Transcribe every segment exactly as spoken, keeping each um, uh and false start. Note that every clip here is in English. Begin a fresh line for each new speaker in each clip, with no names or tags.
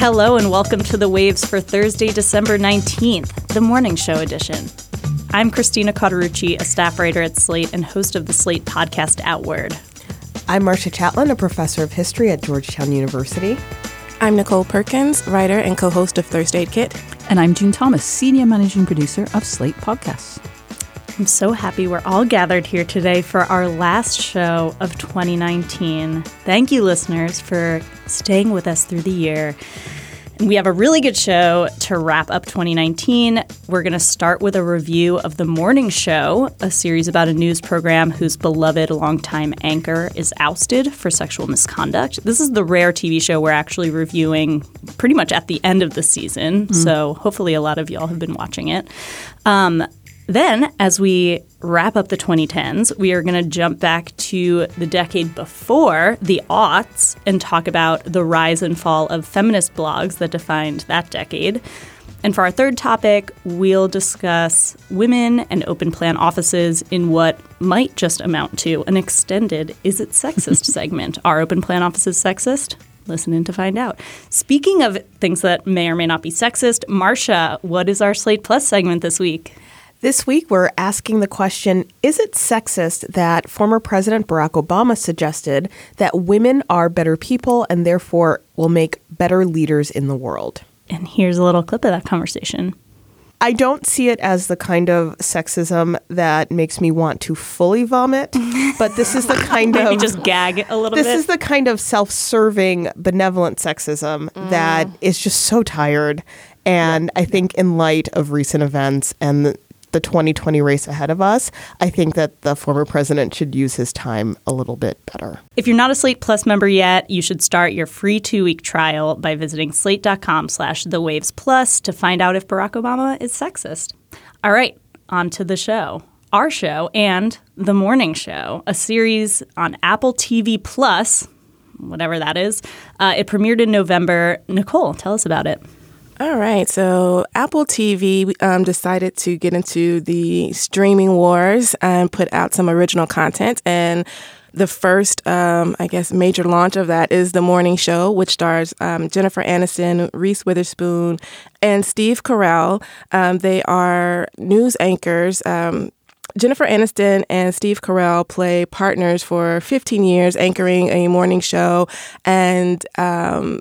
Hello and welcome to The Waves for Thursday, December nineteenth, the morning show edition. I'm Christina Cauterucci, a staff writer at Slate and host of the Slate podcast Outward.
I'm Marcia Chatelain, a professor of history at Georgetown University.
I'm Nicole Perkins, writer and co-host of First Aid Kit.
And I'm June Thomas, senior managing producer of Slate Podcasts.
I'm so happy we're all gathered here today for our last show of twenty nineteen. Thank you, listeners, for staying with us through the year. And we have a really good show to wrap up twenty nineteen. We're going to start with a review of The Morning Show, a series about a news program whose beloved longtime anchor is ousted for sexual misconduct. This is the rare T V show we're actually reviewing pretty much at the end of the season, mm. so hopefully a lot of y'all have been watching it. Um, Then, as we wrap up the twenty tens, we are going to jump back to the decade before, the aughts, and talk about the rise and fall of feminist blogs that defined that decade. And for our third topic, we'll discuss women and open plan offices in what might just amount to an extended Is It Sexist segment. Are open plan offices sexist? Listen in to find out. Speaking of things that may or may not be sexist, Marcia, what is our Slate Plus segment this week?
This week, we're asking the question, is it sexist that former President Barack Obama suggested that women are better people and therefore will make better leaders in the world?
And here's a little clip of that conversation.
I don't see it as the kind of sexism that makes me want to fully vomit, but this is the kind of...
Maybe just gag a little
this
bit.
This is the kind of self-serving, benevolent sexism mm. that is just so tired. And yeah. I think in light of recent events and the the twenty twenty race ahead of us, I think that the former president should use his time a little bit better.
If you're not a Slate Plus member yet, you should start your free two-week trial by visiting slate.com slash the waves plus to find out if Barack Obama is sexist. All right, on to the show. Our show and The Morning Show, a series on Apple T V Plus, whatever that is. Uh, it premiered in November. Nicole, tell us about it.
All right. So Apple T V um, decided to get into the streaming wars and put out some original content. And the first, um, I guess, major launch of that is The Morning Show, which stars um, Jennifer Aniston, Reese Witherspoon, and Steve Carell. Um, they are news anchors. Um, Jennifer Aniston and Steve Carell play partners for fifteen years, anchoring a morning show. And um,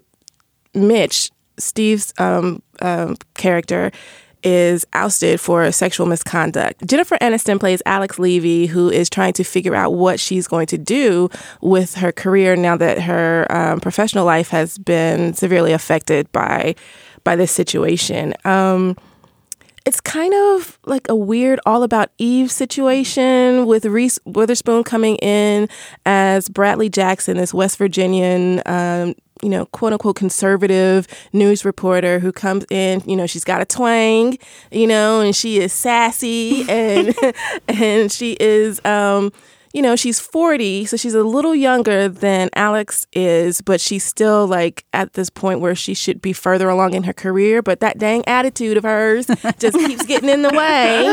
Mitch, Steve's um, um, character, is ousted for sexual misconduct. Jennifer Aniston plays Alex Levy, who is trying to figure out what she's going to do with her career now that her um, professional life has been severely affected by by this situation. Um, it's kind of like a weird All About Eve situation with Reese Witherspoon coming in as Bradley Jackson, this West Virginian um you know, quote unquote conservative news reporter who comes in, you know, she's got a twang, you know, and she is sassy and and she is, um, you know, she's forty. So she's a little younger than Alex is, but she's still like at this point where she should be further along in her career. But that dang attitude of hers just keeps getting in the way.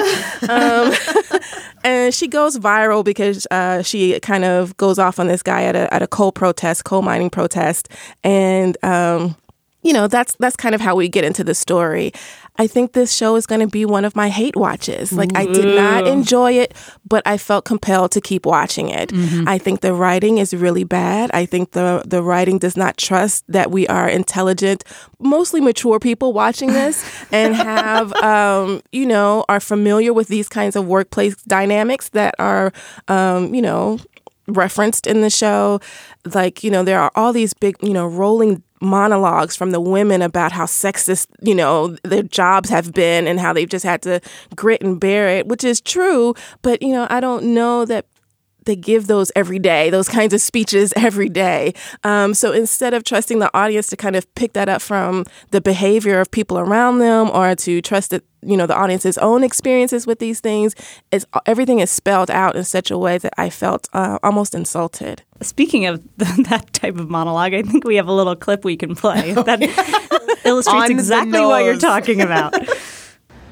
Um, and she goes viral because uh, she kind of goes off on this guy at a at a coal protest, coal mining protest. And, um, you know, that's that's kind of how we get into the story. I think this show is going to be one of my hate watches. Like, I did not enjoy it, but I felt compelled to keep watching it. Mm-hmm. I think the writing is really bad. I think the the writing does not trust that we are intelligent, mostly mature people watching this and have, um, you know, are familiar with these kinds of workplace dynamics that are, um, you know, referenced in the show. Like, you know, there are all these big, you know, rolling monologues from the women about how sexist, you know, their jobs have been and how they've just had to grit and bear it, which is true. But, you know, I don't know that they give those every day, those kinds of speeches every day. Um, so instead of trusting the audience to kind of pick that up from the behavior of people around them or to trust that, you know, the audience's own experiences with these things, is everything is spelled out in such a way that I felt uh, almost insulted.
Speaking of that type of monologue, I think we have a little clip we can play that illustrates exactly what you're talking about.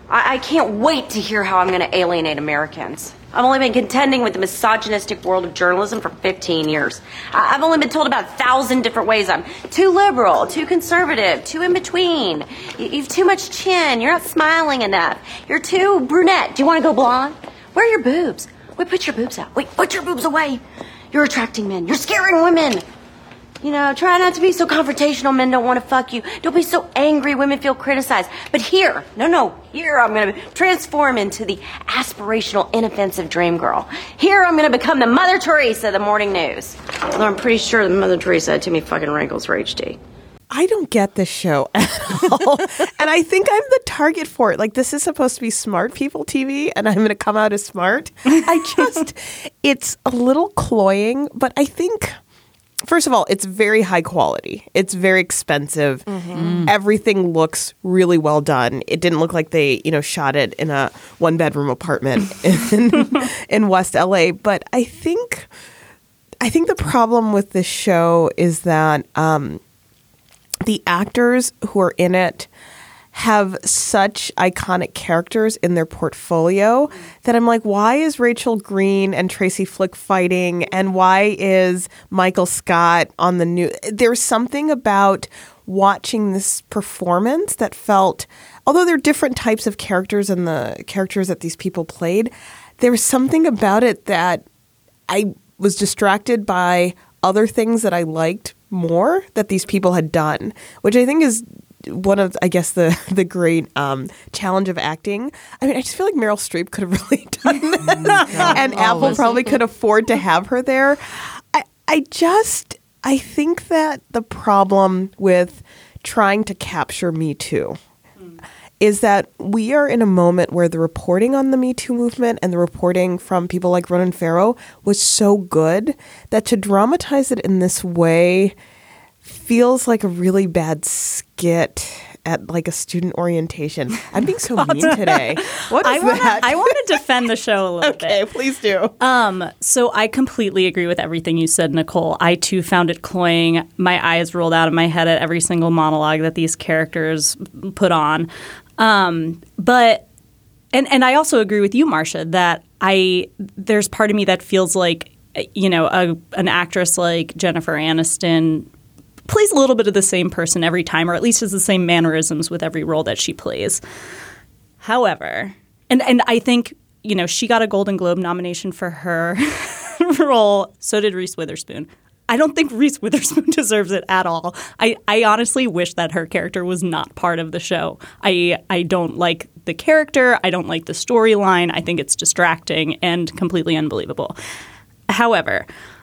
I, I can't wait to hear how I'm going to alienate Americans. I've only been contending with the misogynistic world of journalism for fifteen years. I- I've only been told about a thousand different ways I'm too liberal, too conservative, too in between. You- you've too much chin. You're not smiling enough. You're too brunette. Do you want to go blonde? Where are your boobs? Wait, put your boobs out. Wait, put your boobs away. You're attracting men. You're scaring women. You know, try not to be so confrontational. Men don't want to fuck you. Don't be so angry. Women feel criticized. But here, no, no, here I'm going to transform into the aspirational, inoffensive dream girl. Here I'm going to become the Mother Teresa of the morning news. Although I'm pretty sure the Mother Teresa had too many fucking wrinkles for H D.
I don't get this show at all. And I think I'm the target for it. Like, this is supposed to be smart people T V, and I'm going to come out as smart. I just, it's a little cloying, but I think... First of all, it's very high quality. It's very expensive. Mm-hmm. Everything looks really well done. It didn't look like they, you know, shot it in a one-bedroom apartment in, in West L A. But I think, I think the problem with this show is that um, the actors who are in it have such iconic characters in their portfolio that I'm like, why is Rachel Green and Tracy Flick fighting? And why is Michael Scott on the new? There's something about watching this performance that felt, although they're different types of characters and the characters that these people played, there was something about it that I was distracted by other things that I liked more that these people had done, which I think is one of, I guess, the the great um, challenge of acting. I mean, I just feel like Meryl Streep could have really done this, and Apple probably could afford to have her there. I, I just, I think that the problem with trying to capture Me Too is that we are in a moment where the reporting on the Me Too movement and the reporting from people like Ronan Farrow was so good that to dramatize it in this way feels like a really bad skit at like a student orientation. I'm being so mean today. What is
I wanna,
that?
I want to defend the show a little
okay,
bit.
please do.
Um, so I completely agree with everything you said, Nicole. I too found it cloying. My eyes rolled out of my head at every single monologue that these characters put on. Um, but and and I also agree with you, Marcia, that I there's part of me that feels like, you know, a, an actress like Jennifer Aniston plays a little bit of the same person every time, or at least has the same mannerisms with every role that she plays. However, and, and I think, you know, she got a Golden Globe nomination for her role. So did Reese Witherspoon. I don't think Reese Witherspoon deserves it at all. I, I honestly wish that her character was not part of the show. I I don't like the character. I don't like the storyline. I think it's distracting and completely unbelievable. However,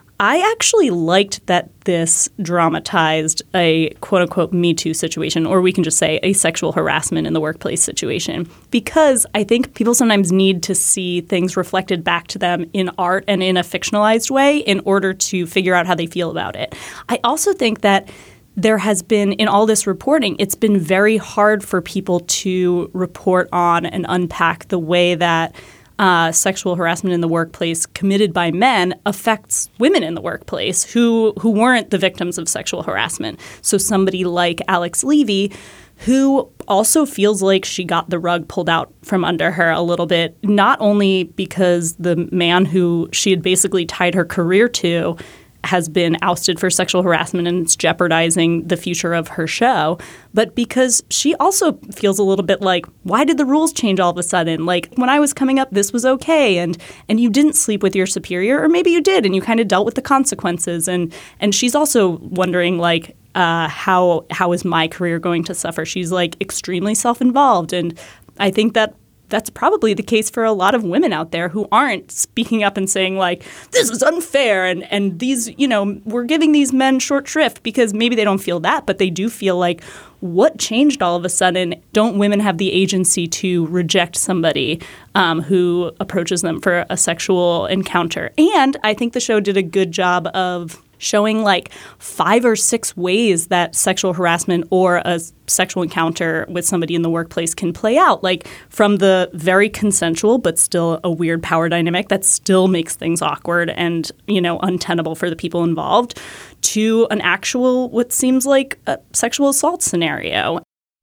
I actually liked that this dramatized a quote-unquote Me Too situation, or we can just say a sexual harassment in the workplace situation, because I think people sometimes need to see things reflected back to them in art and in a fictionalized way in order to figure out how they feel about it. I also think that there has been, in all this reporting, it's been very hard for people to report on and unpack the way that Uh, sexual harassment in the workplace committed by men affects women in the workplace who who weren't the victims of sexual harassment. So somebody like Alex Levy, who also feels like she got the rug pulled out from under her a little bit, not only because the man who she had basically tied her career to has been ousted for sexual harassment and it's jeopardizing the future of her show, but because she also feels a little bit like, why did the rules change all of a sudden? Like, when I was coming up, this was okay, and and you didn't sleep with your superior, or maybe you did, and you kind of dealt with the consequences. And and she's also wondering, like, uh, how how is my career going to suffer? She's, like, extremely self-involved, and I think that that's probably the case for a lot of women out there who aren't speaking up and saying, like, this is unfair and, and these, you know, we're giving these men short shrift, because maybe they don't feel that, but they do feel like, what changed all of a sudden? Don't women have the agency to reject somebody um, who approaches them for a sexual encounter? And I think the show did a good job of showing like five or six ways that sexual harassment or a sexual encounter with somebody in the workplace can play out, like from the very consensual but still a weird power dynamic that still makes things awkward and, you know, untenable for the people involved, to an actual what seems like a sexual assault scenario.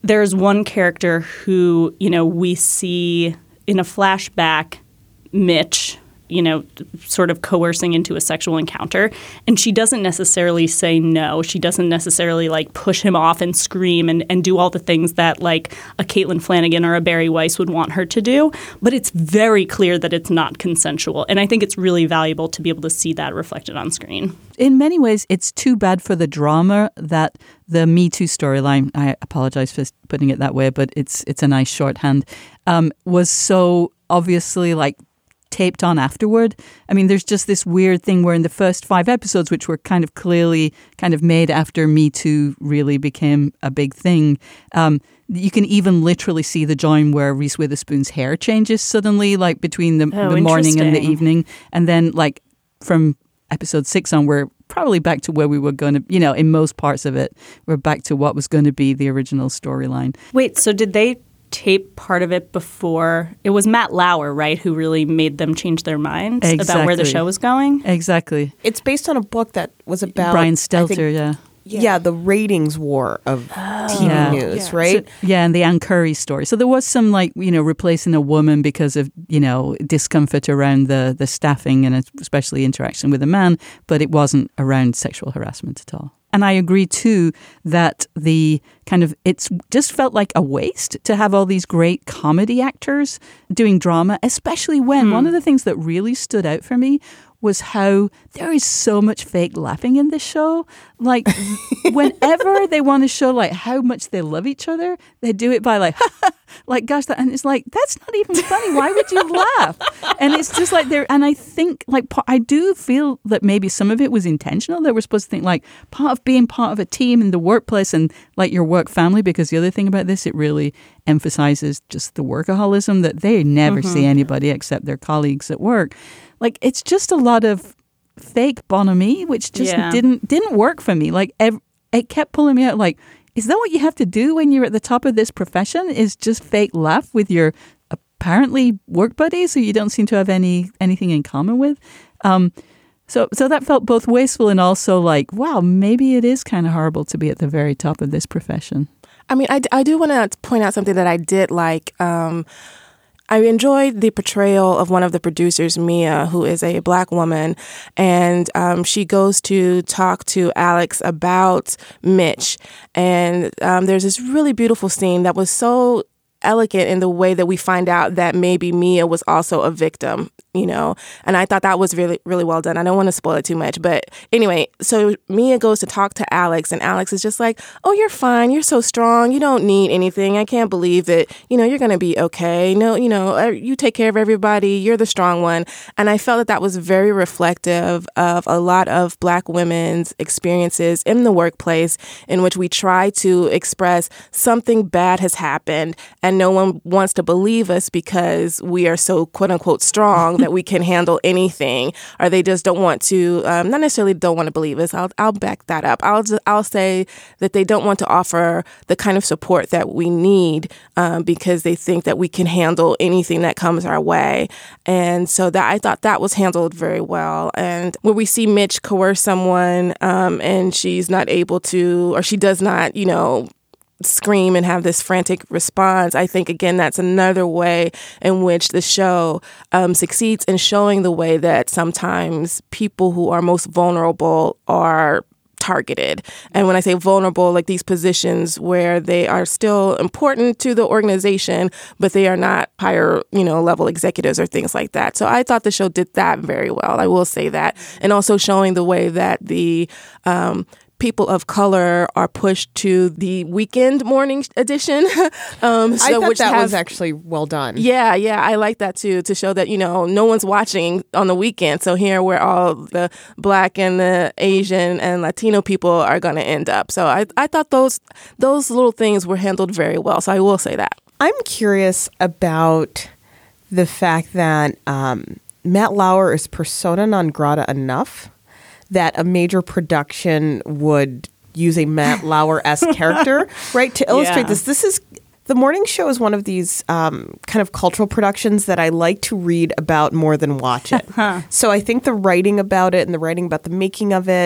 there's one character who, you know, we see in a flashback, Mitch, you know, sort of coercing into a sexual encounter. And she doesn't necessarily say no. She doesn't necessarily like push him off and scream and, and do all the things that like a Caitlin Flanagan or a Barry Weiss would want her to do. But it's very clear that it's not consensual. And I think it's really valuable to be able to see that reflected on screen.
In many ways, it's too bad for the drama that the Me Too storyline, I apologize for putting it that way, but it's it's a nice shorthand, um, was so obviously like taped on afterward. I mean, there's just this weird thing where in the first five episodes, which were kind of clearly kind of made after Me Too really became a big thing, um, you can even literally see the join where Reese Witherspoon's hair changes suddenly, like between the,
Oh,
the morning and the
interesting.
evening. And then like from episode six on, we're probably back to where we were going to, you know, in most parts of it, we're back to what was going to be the original storyline.
Wait, so did they tape part of it before? It was Matt Lauer, right, who really made them change their minds about where the
Exactly.
show was going?
Exactly.
It's based on a book that was about
Brian
I
Stelter,
think-
yeah.
Yeah. the ratings war of T V
Yeah.
news,
Yeah.
right?
So, yeah, and the Ann Curry story. So there was some like, you know, replacing a woman because of, you know, discomfort around the, the staffing and especially interaction with a man, but it wasn't around sexual harassment at all. And I agree too that the kind of, it's just felt like a waste to have all these great comedy actors doing drama, especially when one of the things that really stood out for me was how there is so much fake laughing in this show. Like, whenever they want to show like how much they love each other, they do it by like, like gosh, that, and it's like that's not even funny. Why would you laugh? And it's just like there. And I think like pa- I do feel that maybe some of it was intentional. They were supposed to think like part of being part of a team in the workplace and like your work family. Because the other thing about this, it really emphasizes just the workaholism that they never
Mm-hmm.
see anybody except their colleagues at work. Like it's just a lot of fake bonhomie, which just
Yeah.
didn't didn't work for me. Like ev- it kept pulling me out. Like, is that what you have to do when you're at the top of this profession? Is just fake laugh with your apparently work buddies who you don't seem to have any anything in common with? Um, so so that felt both wasteful and also like, wow, maybe it is kind of horrible to be at the very top of this profession.
I mean, I, I do want to point out something that I did like. Um, I enjoyed the portrayal of one of the producers, Mia, who is a Black woman, and um, she goes to talk to Alex about Mitch. And um, there's this really beautiful scene that was so elegant in the way that we find out that maybe Mia was also a victim, you know, and I thought that was really, really well done. I don't want to spoil it too much, but anyway, so Mia goes to talk to Alex, and Alex is just like, oh, you're fine. You're so strong. You don't need anything. I can't believe that, you know, you're going to be okay. No, you know, you take care of everybody. You're the strong one. And I felt that that was very reflective of a lot of Black women's experiences in the workplace in which we try to express something bad has happened and no one wants to believe us because we are so quote unquote strong that we can handle anything, or they just don't want to, um, not necessarily don't want to believe us. I'll, I'll back that up. I'll just, I'll say that they don't want to offer the kind of support that we need um, because they think that we can handle anything that comes our way. And so that I thought that was handled very well. And where we see Mitch coerce someone um, and she's not able to, or she does not, you know, scream and have this frantic response. I think, again, that's another way in which the show um, succeeds in showing the way that sometimes people who are most vulnerable are targeted. And when I say vulnerable, like these positions where they are still important to the organization, but they are not higher, you know, level executives or things like that. So I thought the show did that very well. I will say that. And also showing the way that the um, people of color are pushed to the weekend morning edition. um, so
I thought
which
that
have,
was actually well done.
Yeah, yeah, I like that too, to show that, you know, no one's watching on the weekend. So here where all the Black and the Asian and Latino people are going to end up. So I, I thought those those little things were handled very well. So I will say that.
I'm curious about the fact that um, Matt Lauer is persona non grata enough that a major production would use a Matt Lauer-esque character, right, to illustrate
Yeah.
this. This is the morning show is one of these um, kind of cultural productions that I like to read about more than watch it. So I think the writing about it and the writing about the making of it,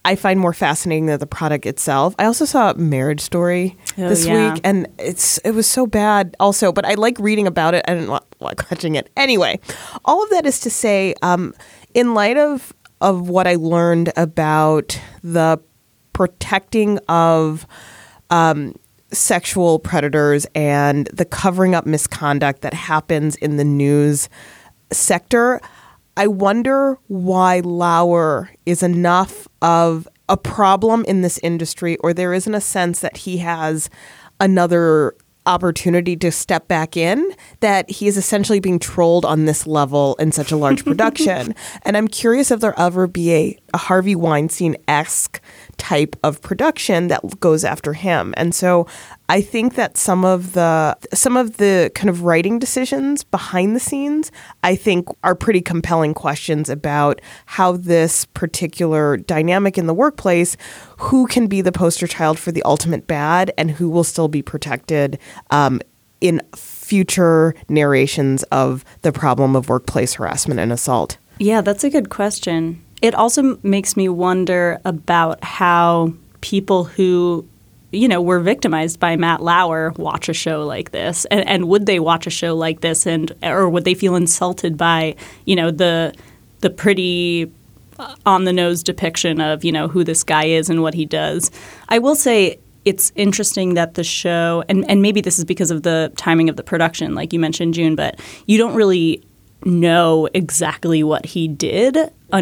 I find more fascinating than the product itself. I also saw Marriage Story
Oh,
this
yeah.
week, and it's it was so bad also, but I like reading about it. I didn't wa- like watching it. Anyway, all of that is to say, um, in light of, of what I learned about the protecting of um, sexual predators and the covering up misconduct that happens in the news sector, I wonder why Lauer is enough of a problem in this industry, or there isn't a sense that he has another opportunity to step back in, that he is essentially being trolled on this level in such a large production. And I'm curious if there'll ever be a, a Harvey Weinstein-esque type of production that goes after him. And so I think that some of the some of the kind of writing decisions behind the scenes, I think, are pretty compelling questions about how this particular dynamic in the workplace, who can be the poster child for the ultimate bad and who will still be protected um, in future narrations of the problem of workplace harassment and assault.
Yeah, that's a good question. It also makes me wonder about how people who, you know, were victimized by Matt Lauer watch a show like this, and, and would they watch a show like this, and or would they feel insulted by, you know, the the pretty on the nose depiction of, you know, who this guy is and what he does. I will say it's interesting that the show, and, and maybe this is because of the timing of the production, like you mentioned, June, but you don't really know exactly what he did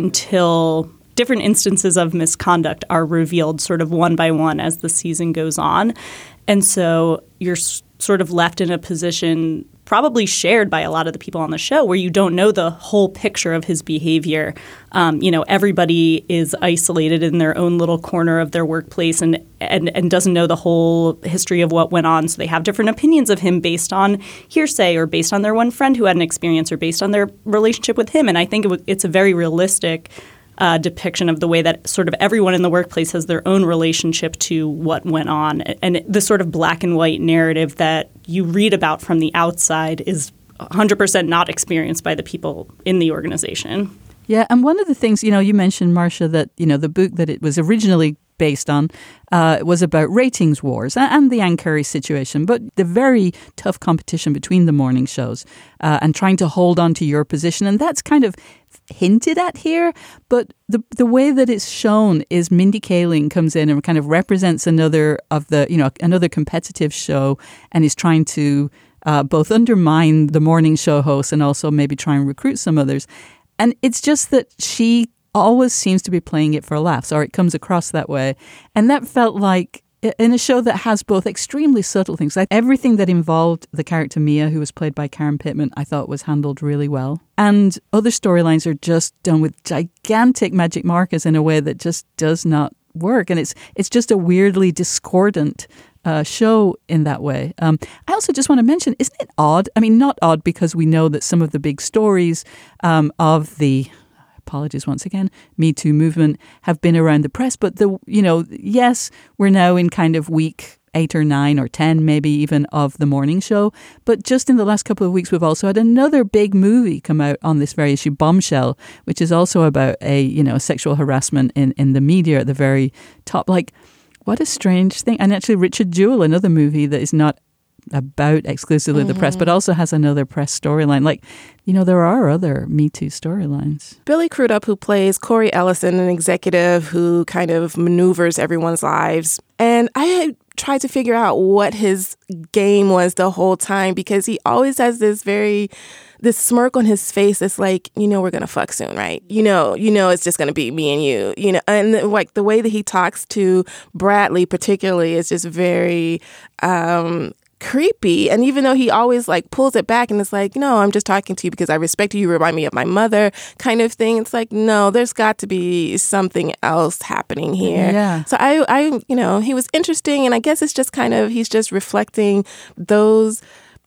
until different instances of misconduct are revealed sort of one by one as the season goes on. And so you're s- sort of left in a position probably shared by a lot of the people on the show where you don't know the whole picture of his behavior. Um, you know, everybody is isolated in their own little corner of their workplace and, and, and doesn't know the whole history of what went on. So they have different opinions of him based on hearsay or based on their one friend who had an experience or based on their relationship with him. And I think it w- it's a very realistic Uh, depiction of the way that sort of everyone in the workplace has their own relationship to what went on. And the sort of black and white narrative that you read about from the outside is one hundred percent not experienced by the people in the organization.
Yeah, and one of the things, you know, you mentioned, Marcia, that, you know, the book that it was originally based on uh, was about ratings wars and the Ann Curry situation, but the very tough competition between the morning shows uh, and trying to hold on to your position. And that's kind of hinted at here, but the the way that it's shown is Mindy Kaling comes in and kind of represents another of the, you know, another competitive show and is trying to uh, both undermine the morning show hosts and also maybe try and recruit some others. And it's just that she always seems to be playing it for laughs, or it comes across that way. And that felt like in a show that has both extremely subtle things. Like everything that involved the character Mia, who was played by Karen Pittman, I thought was handled really well. And other storylines are just done with gigantic magic markers in a way that just does not work. And it's it's just a weirdly discordant uh, show in that way. Um, I also just want to mention, isn't it odd? I mean, not odd because we know that some of the big stories um, of the apologies once again, Me Too movement have been around the press. But, the you know, yes, we're now in kind of week eight or nine or ten, maybe even, of the morning show. But just in the last couple of weeks, we've also had another big movie come out on this very issue, Bombshell, which is also about a, you know, sexual harassment in, in the media at the very top. Like, what a strange thing. And actually, Richard Jewell, another movie that is not about exclusively mm-hmm. the press, but also has another press storyline. Like, you know, there are other Me Too storylines.
Billy Crudup, who plays Corey Ellison, an executive who kind of maneuvers everyone's lives. And I had tried to figure out what his game was the whole time, because he always has this very, this smirk on his face that's like, you know, we're going to fuck soon, right? You know, you know, it's just going to be me and you, you know, and like the way that he talks to Bradley particularly is just very, um, creepy. And even though he always like pulls it back and it's like, no, I'm just talking to you because I respect you. You remind me of my mother kind of thing. It's like, no, there's got to be something else happening here.
Yeah.
So I, I, you know, he was interesting. And I guess it's just kind of, he's just reflecting those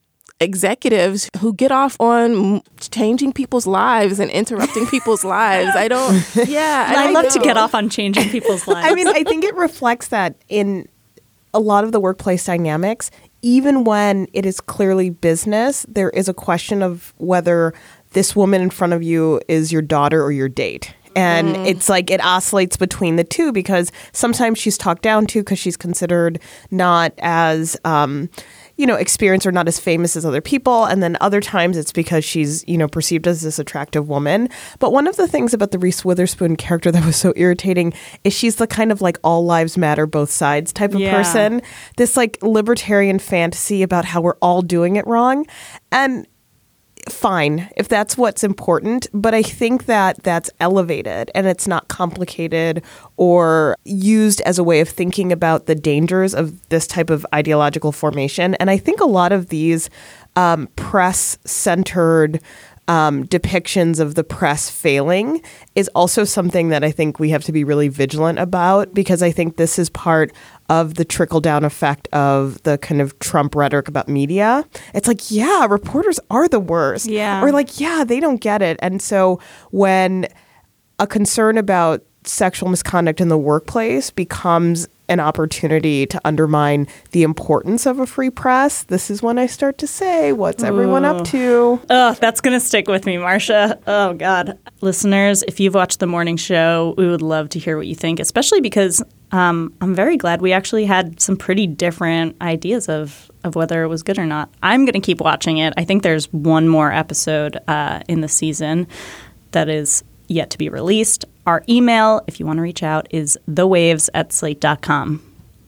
executives who get off on changing people's lives and interrupting people's lives. I don't, yeah.
I, I love
know.
to get off on changing people's lives.
I mean, I think it reflects that in a lot of the workplace dynamics. Even when it is clearly business, there is a question of whether this woman in front of you is your daughter or your date. And mm. it's like it oscillates between the two because sometimes she's talked down to because she's considered not as, um, you know, experienced or not as famous as other people. And then other times it's because she's, you know, perceived as this attractive woman. But one of the things about the Reese Witherspoon character that was so irritating is she's the kind of like all lives matter, both sides type of yeah. person. This like libertarian fantasy about how we're all doing it wrong. And fine, if that's what's important, but I think that that's elevated and it's not complicated or used as a way of thinking about the dangers of this type of ideological formation. And I think a lot of these um, press-centered um, depictions of the press failing is also something that I think we have to be really vigilant about, because I think this is part of the trickle-down effect of the kind of Trump rhetoric about media. It's like, yeah, reporters are the worst.
Yeah.
Or like, yeah, they don't get it. And so when a concern about sexual misconduct in the workplace becomes an opportunity to undermine the importance of a free press, this is when I start to say, what's everyone
Ooh.
up to?
Oh, that's going to stick with me, Marcia. Oh, God. Listeners, if you've watched The Morning Show, we would love to hear what you think, especially because um, I'm very glad we actually had some pretty different ideas of, of whether it was good or not. I'm going to keep watching it. I think there's one more episode uh, in the season that is yet to be released. Our email, if you want to reach out, is thewaves at slate dot com.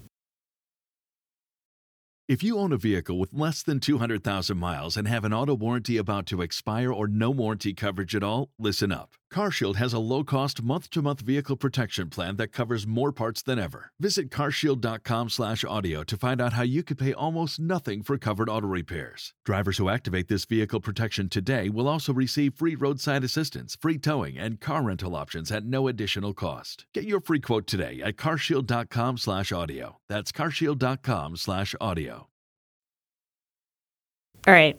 If you own a vehicle with less than two hundred thousand miles and have an auto warranty about to expire or no warranty coverage at all, listen up. CarShield has a low-cost month-to-month vehicle protection plan that covers more parts than ever. Visit carshield.com slash audio to find out how you could pay almost nothing for covered auto repairs. Drivers who activate this vehicle protection today will also receive free roadside assistance, free towing, and car rental options at no additional cost. Get your free quote today at carshield.com slash audio. That's carshield.com slash audio.
All right.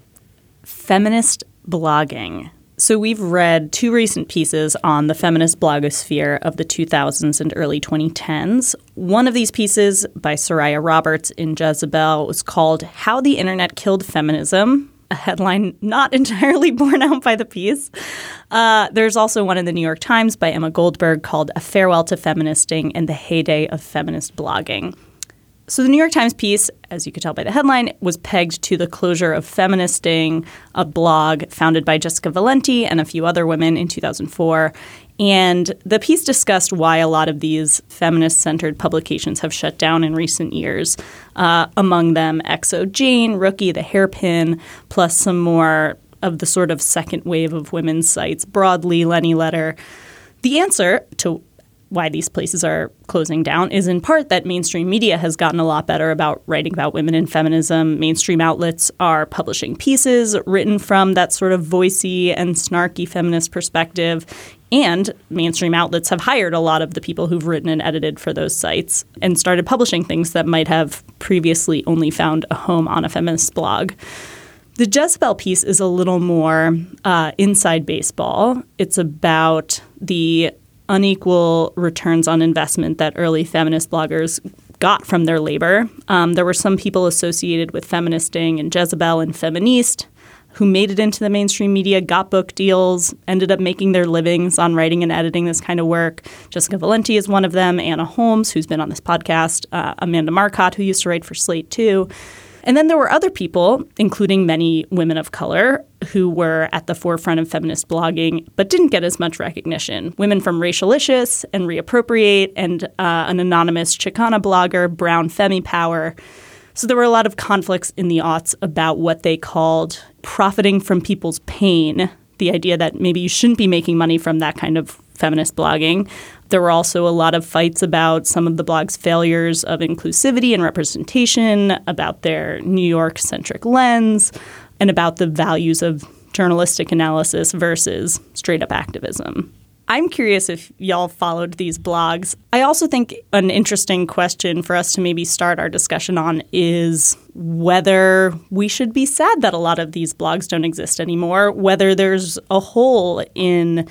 Feminist blogging. So we've read two recent pieces on the feminist blogosphere of the two thousands and early twenty tens. One of these pieces by Soraya Roberts in Jezebel was called How the Internet Killed Feminism, a headline not entirely borne out by the piece. Uh, there's also one in the New York Times by Emma Goldberg called A Farewell to Feministing and the Heyday of Feminist Blogging. So the New York Times piece, as you could tell by the headline, was pegged to the closure of Feministing, a blog founded by Jessica Valenti and a few other women in two thousand four. And the piece discussed why a lot of these feminist-centered publications have shut down in recent years. Uh, among them, X O Jane, Rookie, The Hairpin, plus some more of the sort of second wave of women's sites, Broadly, Lenny Letter. The answer to why these places are closing down is in part that mainstream media has gotten a lot better about writing about women in feminism. Mainstream outlets are publishing pieces written from that sort of voicey and snarky feminist perspective. And mainstream outlets have hired a lot of the people who've written and edited for those sites and started publishing things that might have previously only found a home on a feminist blog. The Jezebel piece is a little more uh, inside baseball. It's about the unequal returns on investment that early feminist bloggers got from their labor. Um, there were some people associated with Feministing and Jezebel and Feministe who made it into the mainstream media, got book deals, ended up making their livings on writing and editing this kind of work. Jessica Valenti is one of them, Anna Holmes, who's been on this podcast, uh, Amanda Marcotte, who used to write for Slate too. And then there were other people, including many women of color, who were at the forefront of feminist blogging but didn't get as much recognition. Women from Racialicious and Reappropriate and uh, an anonymous Chicana blogger, Brown Femi Power. So there were a lot of conflicts in the aughts about what they called profiting from people's pain, the idea that maybe you shouldn't be making money from that kind of feminist blogging. There were also a lot of fights about some of the blog's failures of inclusivity and representation, about their New York-centric lens, and about the values of journalistic analysis versus straight-up activism. I'm curious if y'all followed these blogs. I also think an interesting question for us to maybe start our discussion on is whether we should be sad that a lot of these blogs don't exist anymore, whether there's a hole in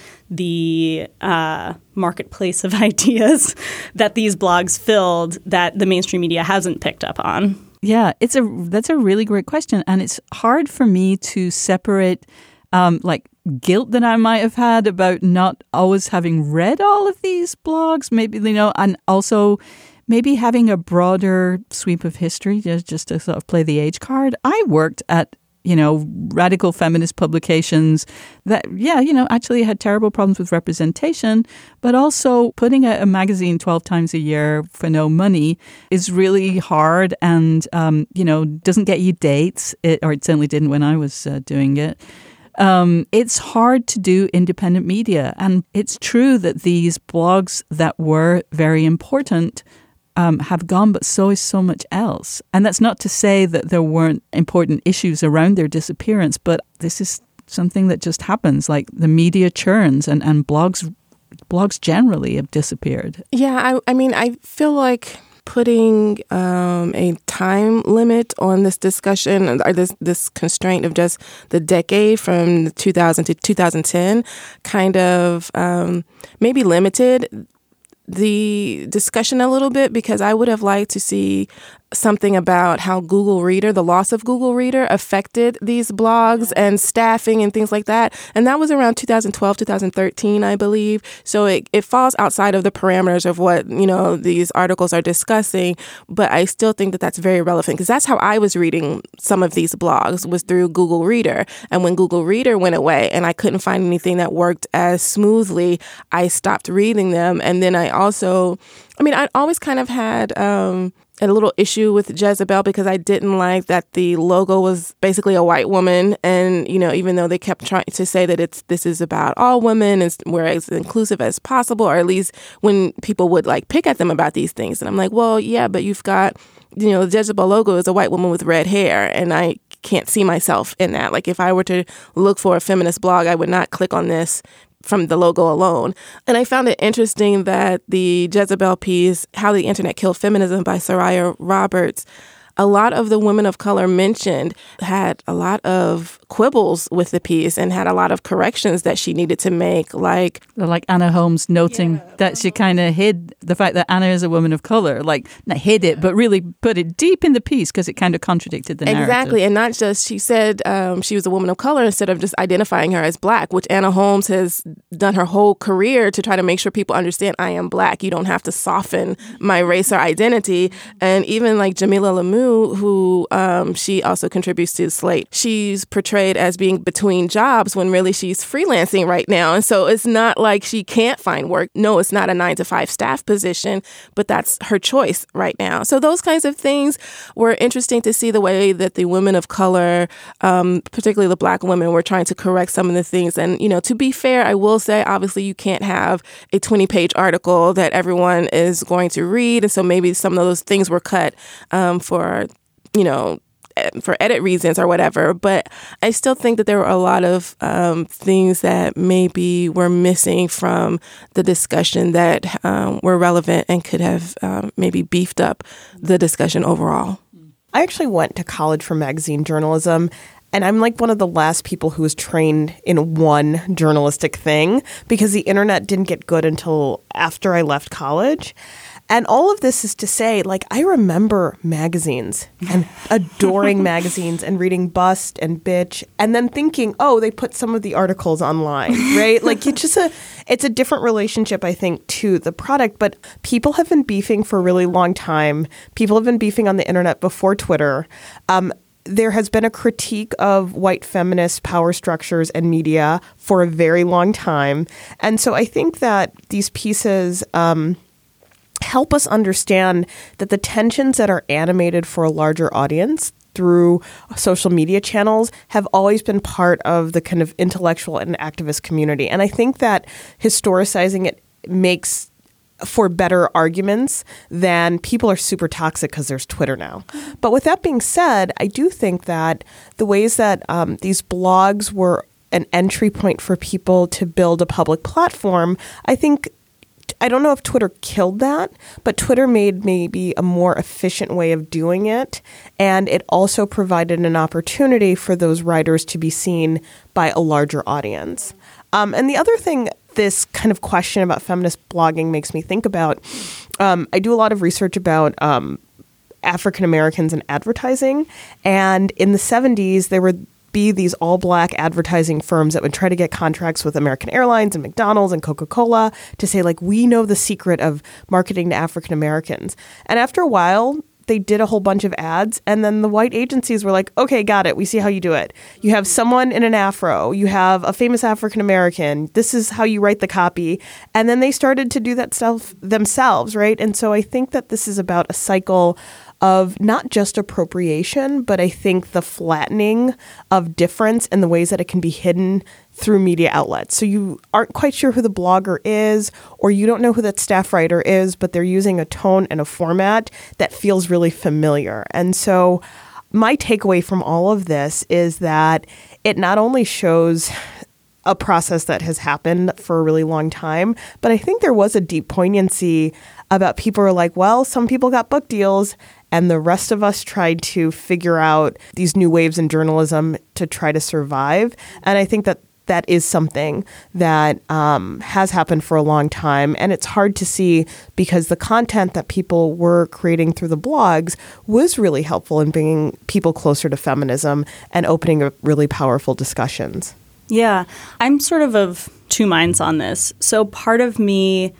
the uh, marketplace of ideas that these blogs filled that the mainstream media hasn't picked up on.
Yeah, it's a that's a really great question. And it's hard for me to separate um, like guilt that I might have had about not always having read all of these blogs, maybe, you know, and also maybe having a broader sweep of history, just, just to sort of play the age card. I worked at, you know, radical feminist publications that, yeah, you know, actually had terrible problems with representation, but also putting out a magazine twelve times a year for no money is really hard and, um, you know, doesn't get you dates, it, or it certainly didn't when I was uh, doing it. Um, it's hard to do independent media. And it's true that these blogs that were very important Um, have gone, but so is so much else. And that's not to say that there weren't important issues around their disappearance, but this is something that just happens. Like the media churns and, and blogs blogs generally have disappeared.
Yeah, I, I mean, I feel like putting um, a time limit on this discussion or this, this constraint of just the decade from two thousand to two thousand ten kind of um, maybe limited the discussion a little bit, because I would have liked to see something about how Google Reader, the loss of Google Reader, affected these blogs and staffing and things like that. And that was around two thousand twelve, two thousand thirteen, I believe. So it, it falls outside of the parameters of what, you know, these articles are discussing. But I still think that that's very relevant, because that's how I was reading some of these blogs, was through Google Reader. And when Google Reader went away and I couldn't find anything that worked as smoothly, I stopped reading them. And then I also, I mean, I always kind of had um, a little issue with Jezebel, because I didn't like that the logo was basically a white woman. And, you know, even though they kept trying to say that it's this is about all women and we're as inclusive as possible, or at least when people would like pick at them about these things. And I'm like, well, yeah, but you've got, you know, the Jezebel logo is a white woman with red hair. And I can't see myself in that. Like if I were to look for a feminist blog, I would not click on this from the logo alone. And I found it interesting that the Jezebel piece, How the Internet Killed Feminism by Soraya Roberts, a lot of the women of color mentioned had a lot of quibbles with the piece and had a lot of corrections that she needed to make. Like
like Anna Holmes noting yeah. that she kind of hid the fact that Anna is a woman of color, like not hid it, but really put it deep in the piece because it kind of contradicted the narrative.
Exactly. And not just, she said um, she was a woman of color instead of just identifying her as black, which Anna Holmes has done her whole career to try to make sure people understand I am black. You don't have to soften my race or identity. And even like Jamila Lemieux, who um, she also contributes to Slate, she's portrayed as being between jobs when really she's freelancing right now. And so it's not like she can't find work. No, it's not a nine to five staff position, but that's her choice right now. So those kinds of things were interesting to see, the way that the women of color, um, particularly the black women, were trying to correct some of the things. And, you know, to be fair, I will say, obviously, you can't have a twenty page article that everyone is going to read. And so maybe some of those things were cut um, for, you know, for edit reasons or whatever. But I still think that there were a lot of um, things that maybe were missing from the discussion that um, were relevant and could have um, maybe beefed up the discussion overall.
I actually went to college for magazine journalism, and I'm like one of the last people who was trained in one journalistic thing, because the internet didn't get good until after I left college. And all of this is to say, like, I remember magazines and adoring magazines and reading Bust and Bitch, and then thinking, oh, they put some of the articles online, right? Like, it's just a, it's a different relationship, I think, to the product. But people have been beefing for a really long time. People have been beefing on the internet before Twitter. Um, there has been a critique of white feminist power structures and media for a very long time. And so I think that these pieces um, help us understand that the tensions that are animated for a larger audience through social media channels have always been part of the kind of intellectual and activist community. And I think that historicizing it makes for better arguments than people are super toxic because there's Twitter now. But with that being said, I do think that the ways that um, these blogs were an entry point for people to build a public platform, I think, I don't know if Twitter killed that, but Twitter made maybe a more efficient way of doing it. And it also provided an opportunity for those writers to be seen by a larger audience. Um, and the other thing this kind of question about feminist blogging makes me think about, um, I do a lot of research about um, African Americans in advertising. And in the seventies, there were be these all-black advertising firms that would try to get contracts with American Airlines and McDonald's and Coca-Cola to say, like, we know the secret of marketing to African Americans. And after a while, they did a whole bunch of ads, and then the white agencies were like, okay, got it. We see how you do it. You have someone in an afro. You have a famous African American. This is how you write the copy. And then they started to do that stuff themselves, right? And so I think that this is about a cycle of not just appropriation, but I think the flattening of difference in the ways that it can be hidden through media outlets. So you aren't quite sure who the blogger is, or you don't know who that staff writer is, but they're using a tone and a format that feels really familiar. And so my takeaway from all of this is that it not only shows a process that has happened for a really long time, but I think there was a deep poignancy about people who are like, well, some people got book deals, and the rest of us tried to figure out these new waves in journalism to try to survive. And I think that that is something that um, has happened for a long time. And it's hard to see because the content that people were creating through the blogs was really helpful in bringing people closer to feminism and opening up really powerful discussions.
Yeah, I'm sort of of two minds on this. So part of me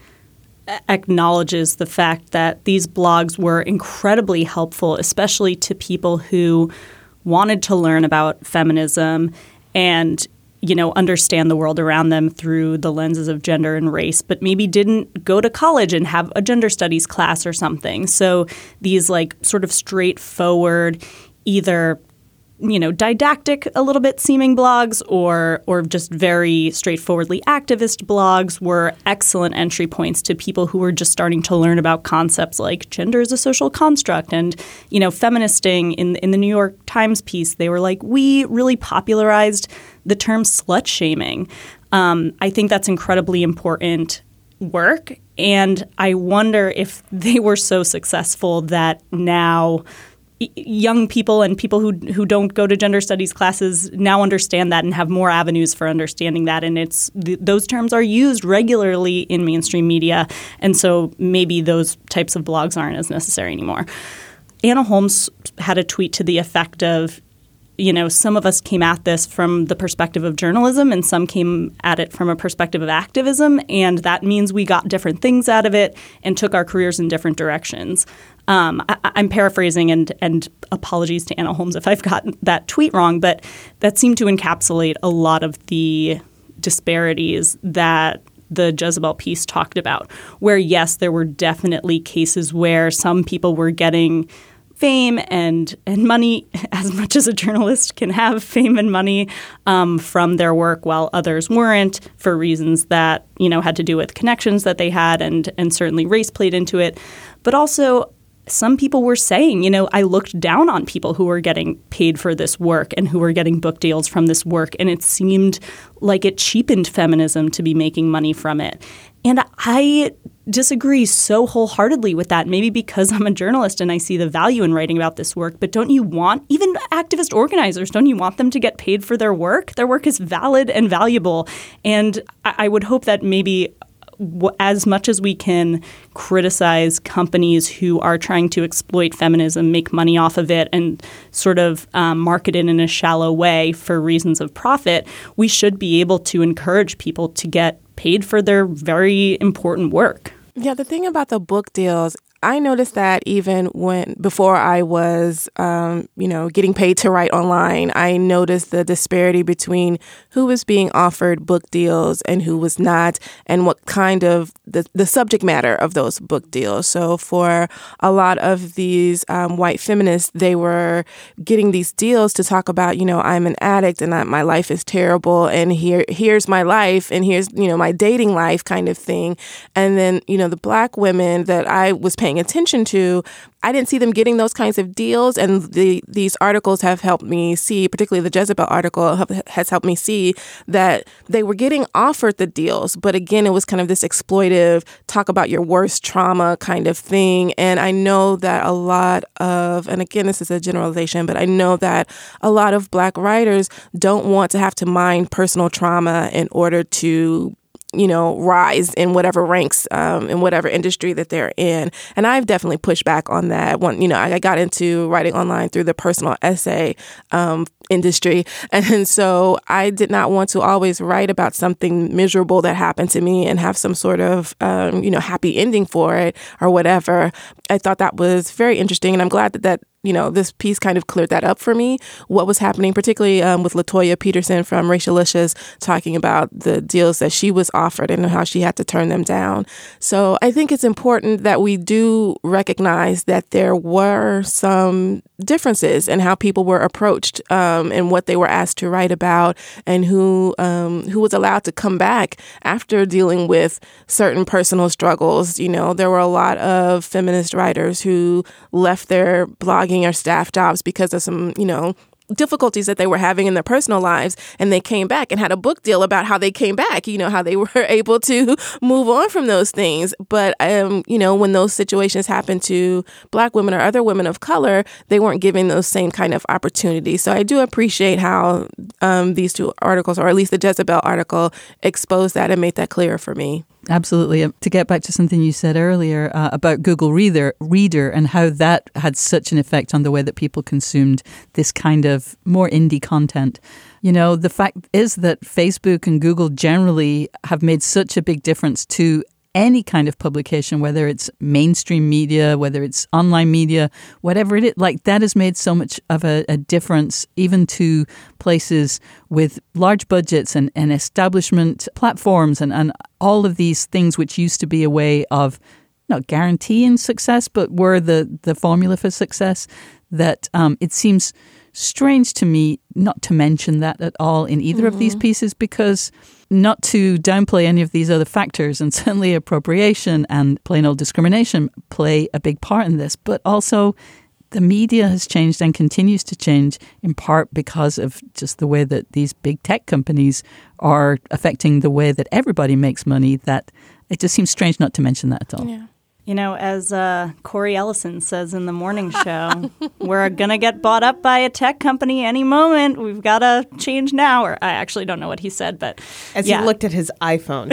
acknowledges the fact that these blogs were incredibly helpful, especially to people who wanted to learn about feminism and, you know, understand the world around them through the lenses of gender and race, but maybe didn't go to college and have a gender studies class or something. So these like sort of straightforward, either you know, didactic a little bit seeming blogs or or just very straightforwardly activist blogs were excellent entry points to people who were just starting to learn about concepts like gender is a social construct and, you know, feministing. In, in the New York Times piece, they were like, we really popularized the term slut shaming. Um, I think that's incredibly important work. And I wonder if they were so successful that now young people and people who who don't go to gender studies classes now understand that and have more avenues for understanding that. And it's th- those terms are used regularly in mainstream media. And so maybe those types of blogs aren't as necessary anymore. Anna Holmes had a tweet to the effect of, you know, some of us came at this from the perspective of journalism and some came at it from a perspective of activism. And that means we got different things out of it and took our careers in different directions. Um, I, I'm paraphrasing, and, and apologies to Anna Holmes if I've gotten that tweet wrong, but that seemed to encapsulate a lot of the disparities that the Jezebel piece talked about, where, yes, there were definitely cases where some people were getting fame and, and money, as much as a journalist can have fame and money um, from their work, while others weren't, for reasons that, you know, had to do with connections that they had, and and certainly race played into it. But also, some people were saying, you know, I looked down on people who were getting paid for this work and who were getting book deals from this work, and it seemed like it cheapened feminism to be making money from it. And I disagree so wholeheartedly with that, maybe because I'm a journalist and I see the value in writing about this work. But don't you want, even activist organizers, don't you want them to get paid for their work? Their work is valid and valuable. And I, I would hope that maybe w- as much as we can criticize companies who are trying to exploit feminism, make money off of it, and sort of um, market it in a shallow way for reasons of profit, we should be able to encourage people to get paid for their very important work.
Yeah, the thing about the book deals, I noticed that even when before I was, um, you know, getting paid to write online, I noticed the disparity between who was being offered book deals and who was not, and what kind of the, the subject matter of those book deals. So for a lot of these um, white feminists, they were getting these deals to talk about, you know, I'm an addict and I, my life is terrible, and here here's my life, and here's, you know, my dating life kind of thing. And then, you know, the Black women that I was paying attention to, I didn't see them getting those kinds of deals. And the these articles have helped me see, particularly the Jezebel article has helped me see that they were getting offered the deals. But again, it was kind of this exploitive, talk about your worst trauma kind of thing. And I know that a lot of, and again, this is a generalization, but I know that a lot of Black writers don't want to have to mine personal trauma in order to you know, rise in whatever ranks, um, in whatever industry that they're in. And I've definitely pushed back on that. One, you know, I got into writing online through the personal essay um, industry. And so I did not want to always write about something miserable that happened to me and have some sort of, um, you know, happy ending for it or whatever. I thought that was very interesting. And I'm glad that that you know, this piece kind of cleared that up for me, what was happening, particularly um, with LaToya Peterson from Racialicious talking about the deals that she was offered and how she had to turn them down. So I think it's important that we do recognize that there were some differences in how people were approached um, and what they were asked to write about and who um, who was allowed to come back after dealing with certain personal struggles. You know, there were a lot of feminist writers who left their blog or staff jobs because of some, you know, difficulties that they were having in their personal lives. And they came back and had a book deal about how they came back, you know, how they were able to move on from those things. But, um, you know, when those situations happened to Black women or other women of color, they weren't given those same kind of opportunities. So I do appreciate how um, these two articles, or at least the Jezebel article, exposed that and made that clear for me.
Absolutely. To get back to something you said earlier uh, about Google Reader, Reader and how that had such an effect on the way that people consumed this kind of more indie content. You know, the fact is that Facebook and Google generally have made such a big difference to any kind of publication, whether it's mainstream media, whether it's online media, whatever it is, like that has made so much of a, a difference even to places with large budgets and, and establishment platforms and, and all of these things which used to be a way of not guaranteeing success, but were the, the formula for success, that um, it seems strange to me not to mention that at all in either mm-hmm. of these pieces, because not to downplay any of these other factors, and certainly appropriation and plain old discrimination play a big part in this, but also the media has changed and continues to change in part because of just the way that these big tech companies are affecting the way that everybody makes money, that it just seems strange not to mention that at all.
Yeah.
You know, as uh, Corey Ellison says in the morning show, we're going to get bought up by a tech company any moment. We've got to change now. Or I actually don't know what he said, but
as
yeah.
he looked at his iPhone.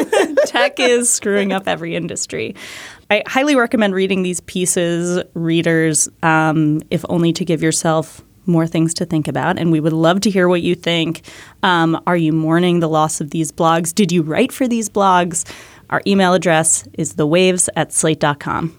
Tech is screwing up every industry. I highly recommend reading these pieces, readers, um, if only to give yourself more things to think about. And we would love to hear what you think. Um, are you mourning the loss of these blogs? Did you write for these blogs? Our email address is thewaves at slate dot com.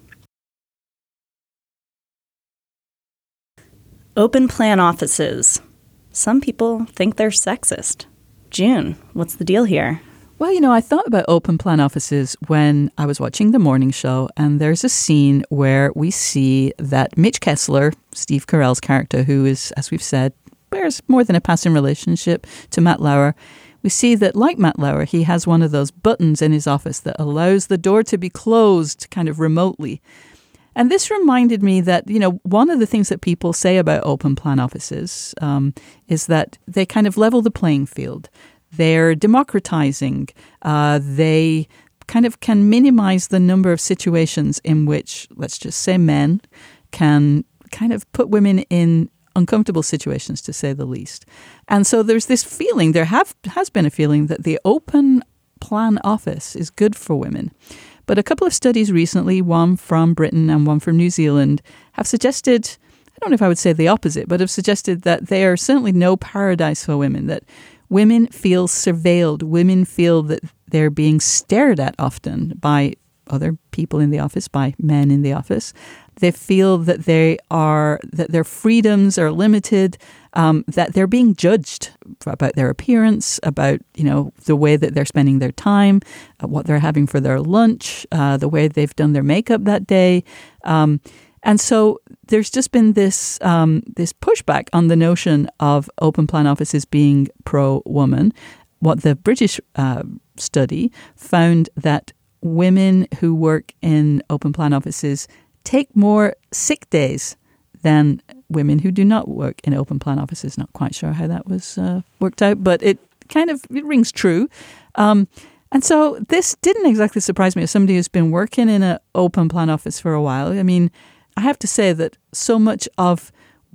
Open plan offices. Some people think they're sexist. June, what's the deal here?
Well, you know, I thought about open plan offices when I was watching the morning show, and there's a scene where we see that Mitch Kessler, Steve Carell's character, who is, as we've said, bears more than a passing relationship to Matt Lauer. We see that, like Matt Lauer, he has one of those buttons in his office that allows the door to be closed kind of remotely. And this reminded me that, you know, one of the things that people say about open plan offices um, is that they kind of level the playing field. They're democratizing. Uh, they kind of can minimize the number of situations in which, let's just say, men can kind of put women in uncomfortable situations, to say the least. And so there's this feeling, there have has been a feeling that the open plan office is good for women. But a couple of studies recently, one from Britain and one from New Zealand, have suggested, I don't know if I would say the opposite, but have suggested that they are certainly no paradise for women, that women feel surveilled, women feel that they're being stared at often by other people in the office, by men in the office. They feel that they are that their freedoms are limited, um, that they're being judged about their appearance, about, you know, the way that they're spending their time, uh, what they're having for their lunch, uh, the way they've done their makeup that day. Um, and so there's just been this um, this pushback on the notion of open plan offices being pro-woman. What the British uh, study found that women who work in open plan offices take more sick days than women who do not work in open plan offices. Not quite sure how that was uh, worked out, but it kind of it rings true. Um, and so this didn't exactly surprise me as somebody who's been working in an open plan office for a while. I mean, I have to say that so much of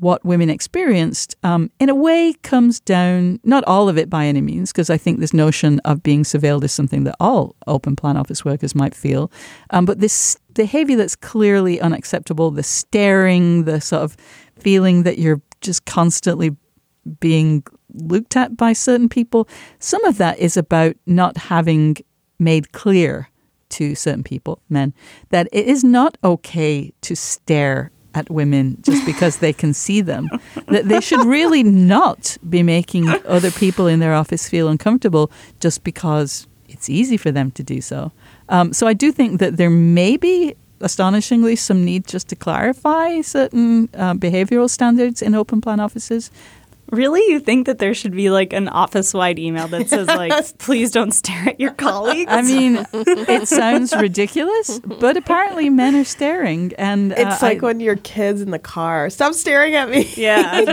what women experienced, um, in a way comes down, not all of it by any means, because I think this notion of being surveilled is something that all open plan office workers might feel. Um, but this behavior that's clearly unacceptable, the staring, the sort of feeling that you're just constantly being looked at by certain people, some of that is about not having made clear to certain people, men, that it is not okay to stare at women just because they can see them. That they should really not be making other people in their office feel uncomfortable just because it's easy for them to do so. Um, so I do think that there may be, astonishingly, some need just to clarify certain uh, behavioral standards in open plan offices.
Really? You think that there should be like an office-wide email that says like, please don't stare at your colleagues?
I mean, it sounds ridiculous, but apparently men are staring. And uh,
It's like
I,
when your kid's in the car, stop staring at me.
Yeah.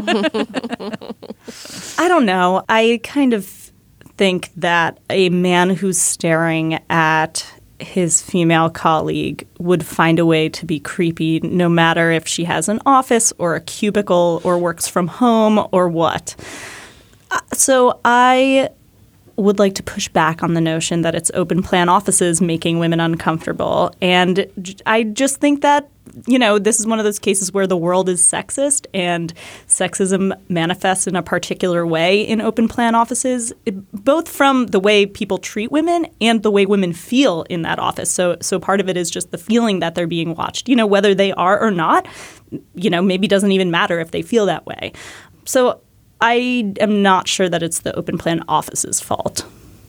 I don't know. I kind of think that a man who's staring at his female colleague would find a way to be creepy no matter if she has an office or a cubicle or works from home or what. Uh, so I would like to push back on the notion that it's open plan offices making women uncomfortable. And j- I just think that, you know, this is one of those cases where the world is sexist and sexism manifests in a particular way in open plan offices, it, both from the way people treat women and the way women feel in that office. So so part of it is just the feeling that they're being watched, you know, whether they are or not, you know, maybe doesn't even matter if they feel that way. So I am not sure that it's the open plan office's fault.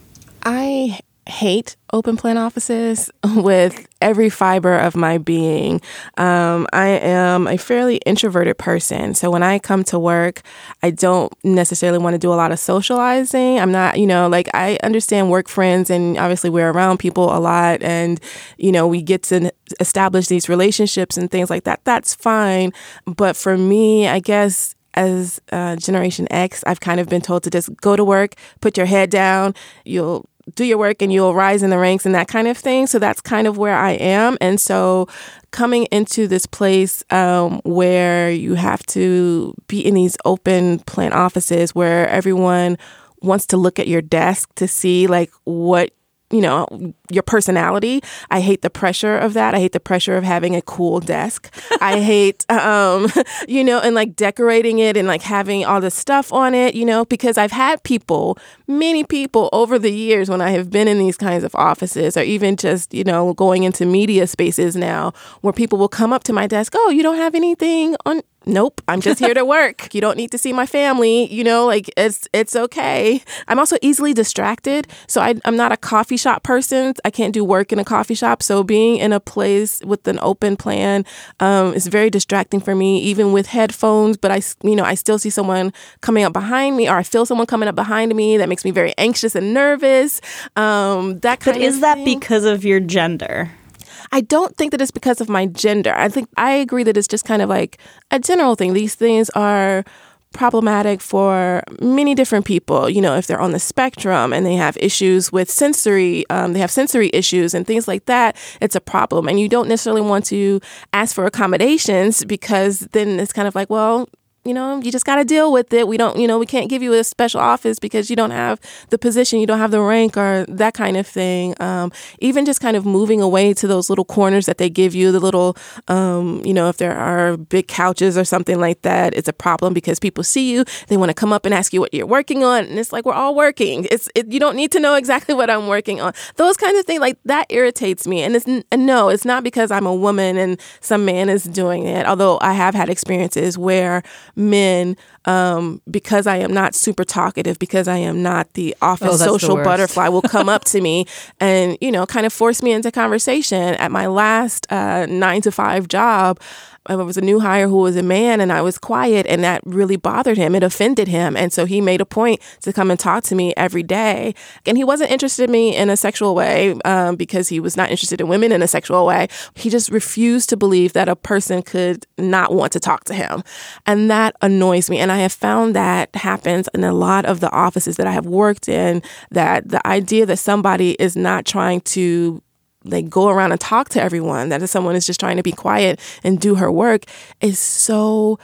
I hate open plan offices with every fiber of my being. Um, I am a fairly introverted person. So when I come to work, I don't necessarily want to do a lot of socializing. I'm not, you know, like I understand work friends and obviously we're around people a lot and, you know, we get to establish these relationships and things like that. That's fine. But for me, I guess as uh, Generation X, I've kind of been told to just go to work, put your head down, you'll do your work and you'll rise in the ranks and that kind of thing. So that's kind of where I am. And so coming into this place um, where you have to be in these open plan offices where everyone wants to look at your desk to see like what, you know, your personality. I hate the pressure of that. I hate the pressure of having a cool desk. I hate, um, you know, and like decorating it and like having all the stuff on it, you know, because I've had people, many people over the years when I have been in these kinds of offices or even just, you know, going into media spaces now where people will come up to my desk, oh, you don't have anything on. Nope, I'm just here to work. You don't need to see my family. You know, like it's it's okay. I'm also easily distracted. So I, I'm not a coffee shop person. I can't do work in a coffee shop. So being in a place with an open plan um, is very distracting for me, even with headphones. But I, you know, I still see someone coming up behind me or I feel someone coming up behind me. That makes me very anxious and nervous. Um, that kind
But is
of
that
thing.
because of your gender?
I don't think that it's because of my gender. I think I agree that it's just kind of like a general thing. These things are problematic for many different people. You know, if they're on the spectrum and they have issues with sensory, um, they have sensory issues and things like that, it's a problem. And you don't necessarily want to ask for accommodations because then it's kind of like, well, you know, you just got to deal with it. We don't, you know, we can't give you a special office because you don't have the position, you don't have the rank or that kind of thing. Um, even just kind of moving away to those little corners that they give you, the little, um, you know, if there are big couches or something like that, it's a problem because people see you. They want to come up and ask you what you're working on. And it's like, we're all working. It's it, you don't need to know exactly what I'm working on. Those kinds of things, like that irritates me. And it's and no, it's not because I'm a woman and some man is doing it. Although I have had experiences where men, um, because I am not super talkative, because I am not the office
Oh, that's
social
the worst.
butterfly, will come up to me and, you know, kind of force me into conversation. At my last uh, nine to five job, I was a new hire who was a man and I was quiet and that really bothered him. It offended him. And so he made a point to come and talk to me every day. And he wasn't interested in me in a sexual way um, because he was not interested in women in a sexual way. He just refused to believe that a person could not want to talk to him. And that annoys me. And I have found that happens in a lot of the offices that I have worked in, that the idea that somebody is not trying to like go around and talk to everyone, that if someone is just trying to be quiet and do her work is so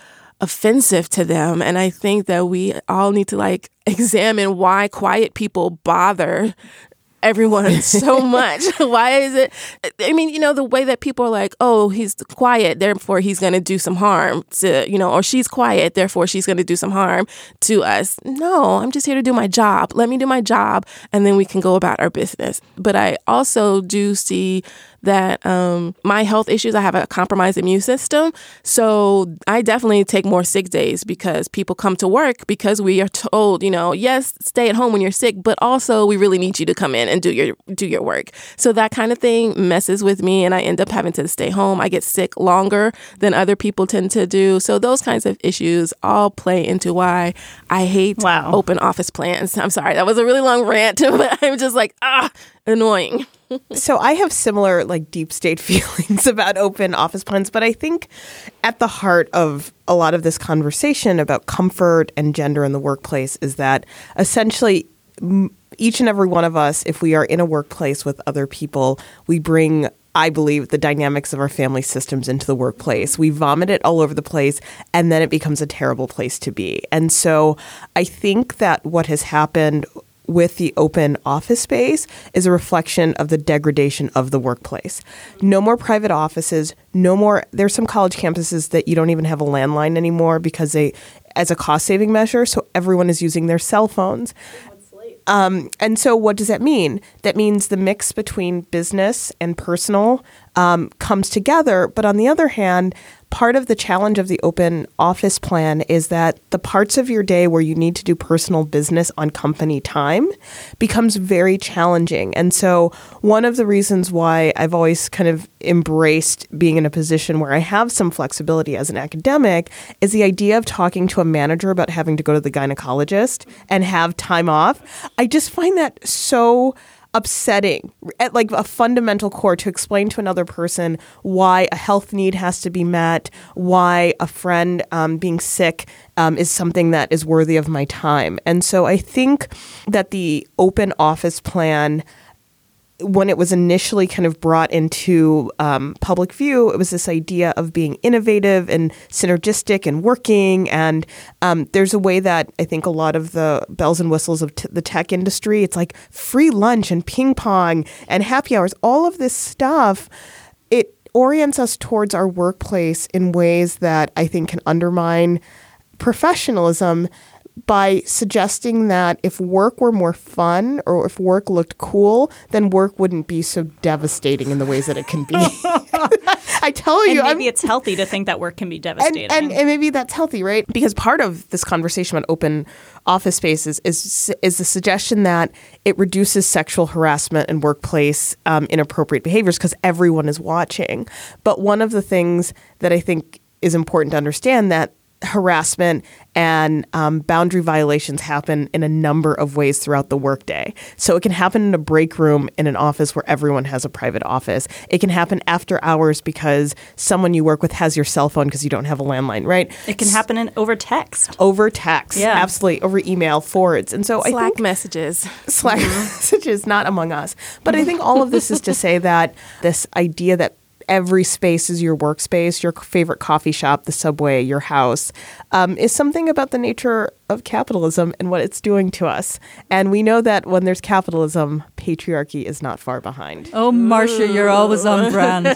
offensive to them. And I think that we all need to like examine why quiet people bother everyone so much. Why is it? I mean, you know, the way that people are like, oh, he's quiet, therefore he's going to do some harm to, you know, or she's quiet, therefore she's going to do some harm to us. No, I'm just here to do my job. Let me do my job, and then we can go about our business. But I also do see that um, my health issues, I have a compromised immune system. So I definitely take more sick days because people come to work because we are told, you know, yes, stay at home when you're sick, but also we really need you to come in and do your do your work. So that kind of thing messes with me, and I end up having to stay home. I get sick longer than other people tend to do. So those kinds of issues all play into why I hate
wow.
open office plans. I'm sorry, that was a really long rant, but I'm just like, ah, annoying.
So I have similar like deep state feelings about open office plans, but I think at the heart of a lot of this conversation about comfort and gender in the workplace is that essentially each and every one of us, if we are in a workplace with other people, we bring, I believe, the dynamics of our family systems into the workplace. We vomit it all over the place, and then it becomes a terrible place to be. And so I think that what has happened with the open office space is a reflection of the degradation of the workplace. No more private offices, no more. There's some college campuses that you don't even have a landline anymore because they, as a cost saving measure, so everyone is using their cell phones. Um, and so what does that mean? That means the mix between business and personal um, comes together. But on the other hand, part of the challenge of the open office plan is that the parts of your day where you need to do personal business on company time becomes very challenging. And so one of the reasons why I've always kind of embraced being in a position where I have some flexibility as an academic is the idea of talking to a manager about having to go to the gynecologist and have time off. I just find that so upsetting at like a fundamental core to explain to another person why a health need has to be met, why a friend um, being sick um, is something that is worthy of my time. And so I think that the open office plan, when it was initially kind of brought into um, public view, it was this idea of being innovative and synergistic and working. And um, there's a way that I think a lot of the bells and whistles of t- the tech industry, it's like free lunch and ping pong and happy hours, all of this stuff, it orients us towards our workplace in ways that I think can undermine professionalism by suggesting that if work were more fun or if work looked cool, then work wouldn't be so devastating in the ways that it can be. I tell you.
And maybe
I'm,
it's healthy to think that work can be devastating.
And, and, and maybe that's healthy, right? Because part of this conversation about open office spaces is, is the suggestion that it reduces sexual harassment and workplace um, inappropriate behaviors because everyone is watching. But one of the things that I think is important to understand that harassment and um, boundary violations happen in a number of ways throughout the workday. So it can happen in a break room in an office where everyone has a private office. It can happen after hours because someone you work with has your cell phone because you don't have a landline, right?
It can happen in over text.
Over text,
yeah.
Absolutely, over email, forwards. And so
Slack
I think
messages.
Slack mm-hmm. messages, not among us. But I think all of this is to say that this idea that every space is your workspace, your favorite coffee shop, the subway, your house, um, is something about the nature of capitalism and what it's doing to us. And we know that when there's capitalism, patriarchy is not far behind.
Oh, Marcia, you're always on brand.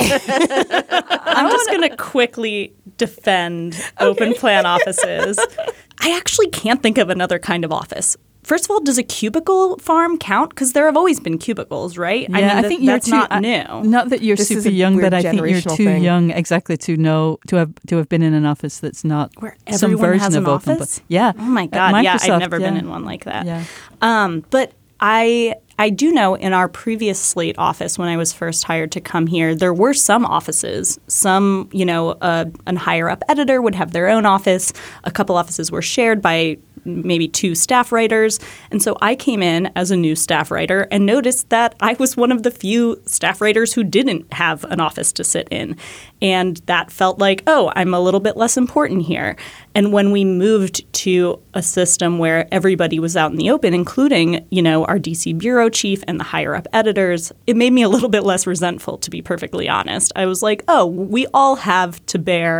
I'm just going to quickly defend open plan offices. I actually can't think of another kind of office. First of all, does a cubicle farm count? Because there have always been cubicles, right?
Yeah,
I mean,
I
th-
think you're
that's
too,
not
uh,
new.
Not that you're
This is
super
a
young,
weird
but I think you're
generational
too
thing.
young exactly to know to have to have been in an office that's not
Where
some
everyone
version
has an
of open.
office?
But yeah.
Oh my
At
God! Yeah,
Microsoft,
I've never
yeah.
been in one like that.
Yeah.
Um, but I I do know in our previous Slate office when I was first hired to come here, there were some offices. Some, you know, uh, a higher up editor would have their own office. A couple offices were shared by maybe two staff writers. And so I came in as a new staff writer and noticed that I was one of the few staff writers who didn't have an office to sit in. And that felt like, oh, I'm a little bit less important here. And when we moved to a system where everybody was out in the open, including, you know, our D C bureau chief and the higher up editors, it made me a little bit less resentful, to be perfectly honest. I was like, oh, we all have to bear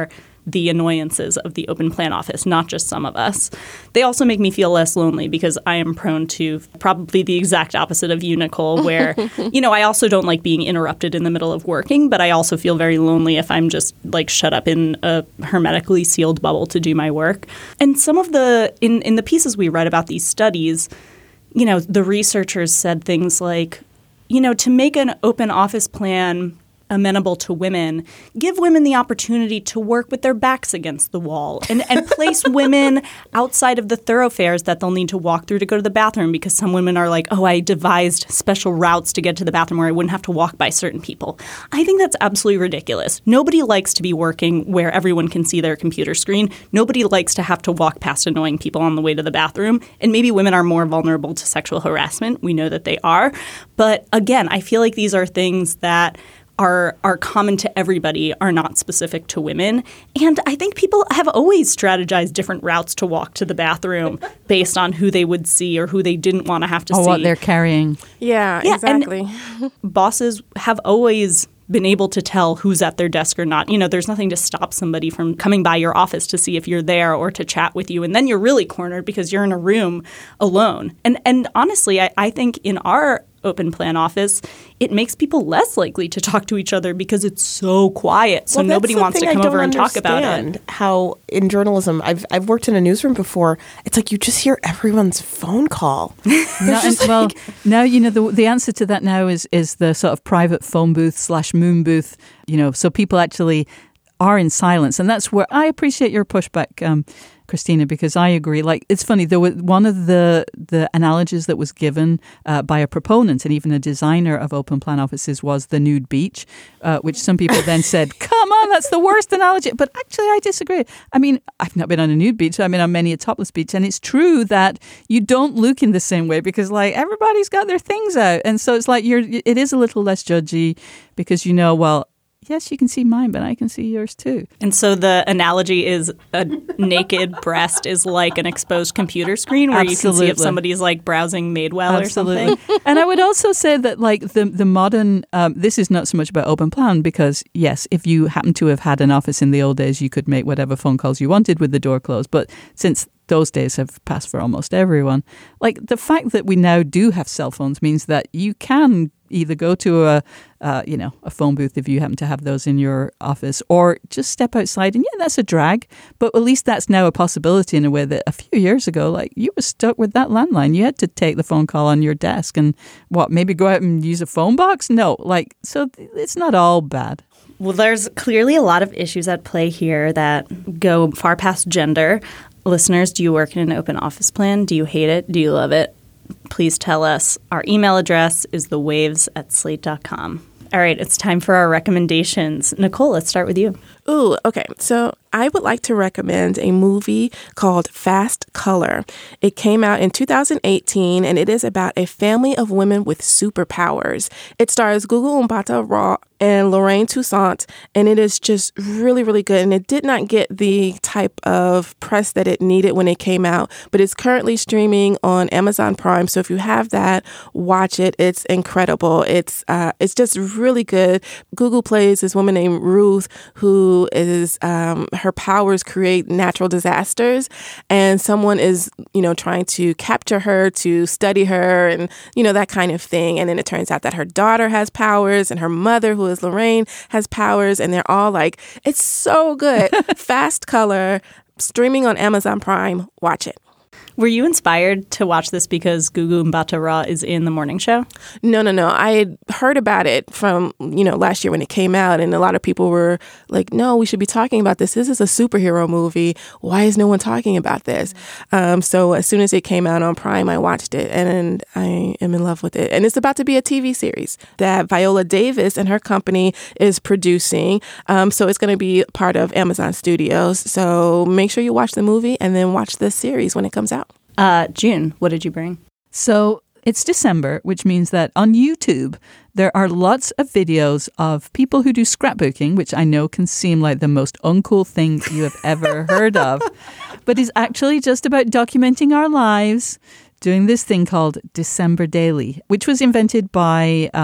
the annoyances of the open plan office, not just some of us. They also make me feel less lonely because I am prone to probably the exact opposite of you, Nicole, where, you know, I also don't like being interrupted in the middle of working, but I also feel very lonely if I'm just like shut up in a hermetically sealed bubble to do my work. And some of the, in, in the pieces we read about these studies, you know, the researchers said things like, you know, to make an open office plan amenable to women, give women the opportunity to work with their backs against the wall and, and place women outside of the thoroughfares that they'll need to walk through to go to the bathroom, because some women are like, oh, I devised special routes to get to the bathroom where I wouldn't have to walk by certain people. I think that's absolutely ridiculous. Nobody likes to be working where everyone can see their computer screen. Nobody likes to have to walk past annoying people on the way to the bathroom. And maybe women are more vulnerable to sexual harassment. We know that they are. But again, I feel like these are things that are are common to everybody, are not specific to women. And I think people have always strategized different routes to walk to the bathroom based on who they would see or who they didn't want to have to
or
see.
Or what they're carrying.
Yeah,
yeah
exactly.
And bosses have always been able to tell who's at their desk or not. You know, there's nothing to stop somebody from coming by your office to see if you're there or to chat with you. And then you're really cornered because you're in a room alone. And and honestly, I, I think in our open plan office, it makes people less likely to talk to each other because it's so quiet. So
well,
nobody wants to come over and talk about it.
How in journalism, I've I've worked in a newsroom before. It's like you just hear everyone's phone call.
no, and, well, like, now you know the the answer to that now is is the sort of private phone booth slash moon booth. You know, so people actually are in silence, and that's where I appreciate your pushback, um, Christina, because I agree. Like, it's funny, there was one of the the analogies that was given uh, by a proponent and even a designer of open plan offices was the nude beach, uh, which some people then said, come on, that's the worst analogy. But actually, I disagree. I mean, I've not been on a nude beach. I've been on many a topless beach. And it's true that you don't look in the same way because, like, everybody's got their things out. And so it's like you're. It is a little less judgy because, you know, well, yes, you can see mine, but I can see yours too.
And so the analogy is a naked breast is like an exposed computer screen where Absolutely. You can see if somebody's like browsing Madewell
Absolutely.
or something.
And I would also say that like the the modern, um, this is not so much about open plan because yes, if you happen to have had an office in the old days, you could make whatever phone calls you wanted with the door closed. But since those days have passed for almost everyone, like the fact that we now do have cell phones means that you can either go to a, uh, you know, a phone booth if you happen to have those in your office, or just step outside. And yeah, that's a drag, but at least that's now a possibility in a way that a few years ago, like you were stuck with that landline. You had to take the phone call on your desk and what, maybe go out and use a phone box? No, like, so it's not all bad.
Well, there's clearly a lot of issues at play here that go far past gender. Listeners, do you work in an open office plan? Do you hate it? Do you love it? Please tell us. Our email address is the waves at slate dot com. All right, it's time for our recommendations. Nicole, let's start with you.
Ooh, okay. So I would like to recommend a movie called Fast Color. It came out in two thousand eighteen, and it is about a family of women with superpowers. It stars Gugu Mbatha-Raw and Lorraine Toussaint, and it is just really, really good. And it did not get the type of press that it needed when it came out, but it's currently streaming on Amazon Prime. So if you have that, watch it. It's incredible. It's uh, it's just really good. Gugu plays this woman named Ruth, who is um, her powers create natural disasters, and someone is, you know, trying to capture her to study her, and you know that kind of thing. And then it turns out that her daughter has powers, and her mother, who is Lorraine, has powers, and they're all like, it's so good. Fast Color, streaming on Amazon Prime. Watch it.
Were you inspired to watch this because Gugu Mbatha-Raw is in the morning show?
No, no, no. I had heard about it from, you know, last year when it came out, and a lot of people were like, no, we should be talking about this. This is a superhero movie. Why is no one talking about this? Um, so as soon as it came out on Prime, I watched it, and I am in love with it. And it's about to be a T V series that Viola Davis and her company is producing. Um, so it's going to be part of Amazon Studios. So make sure you watch the movie and then watch the series when it comes out.
Uh, June, what did you bring?
So it's December, which means that on YouTube, there are lots of videos of people who do scrapbooking, which I know can seem like the most uncool thing you have ever heard of, but is actually just about documenting our lives, doing this thing called December Daily, which was invented by um,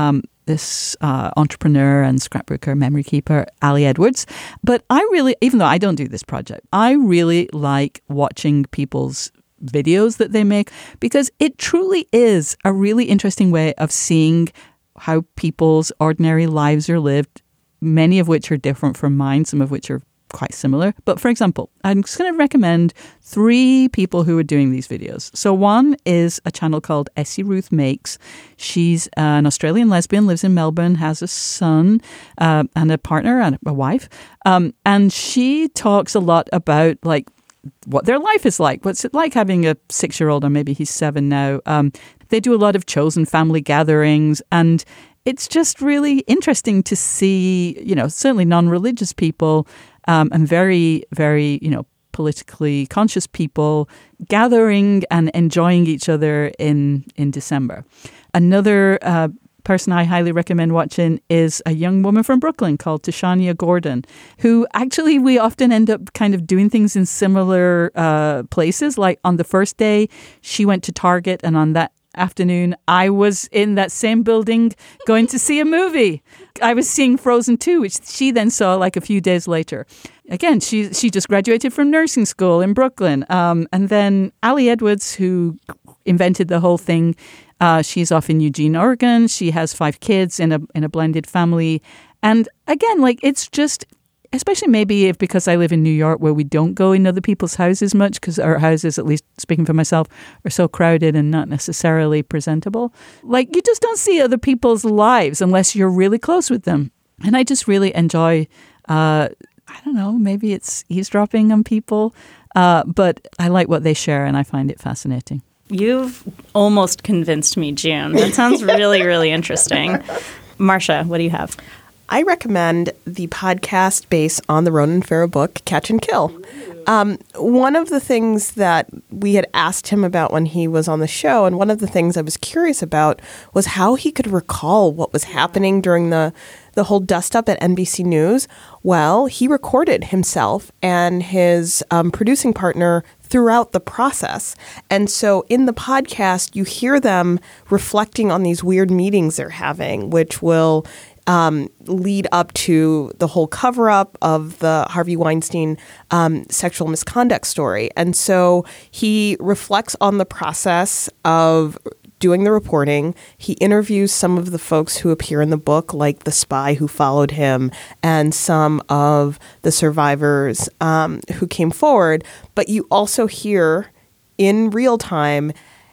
this uh, entrepreneur and scrapbooker, memory keeper, Ali Edwards. But I really, even though I don't do this project, I really like watching people's videos that they make because it truly is a really interesting way of seeing how people's ordinary lives are lived, many of which are different from mine, some of which are quite similar. But for example, I'm just going to recommend three people who are doing these videos. So one is a channel called Essie Ruth Makes. She's an Australian lesbian, lives in Melbourne, has a son uh, and a partner and a wife. Um, and she talks a lot about like what their life is like. What's it like having a six-year-old, or maybe he's seven now. Um, they do a lot of chosen family gatherings, and it's just really interesting to see, you know, certainly non-religious people um, and very, very, you know, politically conscious people gathering and enjoying each other in, in December. Another uh, person I highly recommend watching is a young woman from Brooklyn called Tashania Gordon, who actually we often end up kind of doing things in similar uh, places. Like on the first day, she went to Target, and on that afternoon, I was in that same building going to see a movie. I was seeing Frozen two, which she then saw like a few days later. Again, she she just graduated from nursing school in Brooklyn. Um, and then Ali Edwards, who invented the whole thing, uh, she's off in Eugene, Oregon. She has five kids in a in a blended family. And again, like it's just, especially maybe if because I live in New York where we don't go in other people's houses much because our houses, at least speaking for myself, are so crowded and not necessarily presentable. Like you just don't see other people's lives unless you're really close with them. And I just really enjoy, uh, I don't know, maybe it's eavesdropping on people, uh, but I like what they share and I find it fascinating.
You've almost convinced me, June. That sounds really, really interesting. Marcia, what do you have?
I recommend the podcast based on the Ronan Farrow book, Catch and Kill. Um, one of the things that we had asked him about when he was on the show, and one of the things I was curious about, was how he could recall what was happening during the, the whole dust-up at N B C News. Well, he recorded himself and his um, producing partner throughout the process. And so in the podcast, you hear them reflecting on these weird meetings they're having, which will Um, lead up to the whole cover-up of the Harvey Weinstein um, sexual misconduct story. And so he reflects on the process of doing the reporting. He interviews some of the folks who appear in the book, like the spy who followed him and some of the survivors um, who came forward. But you also hear in real time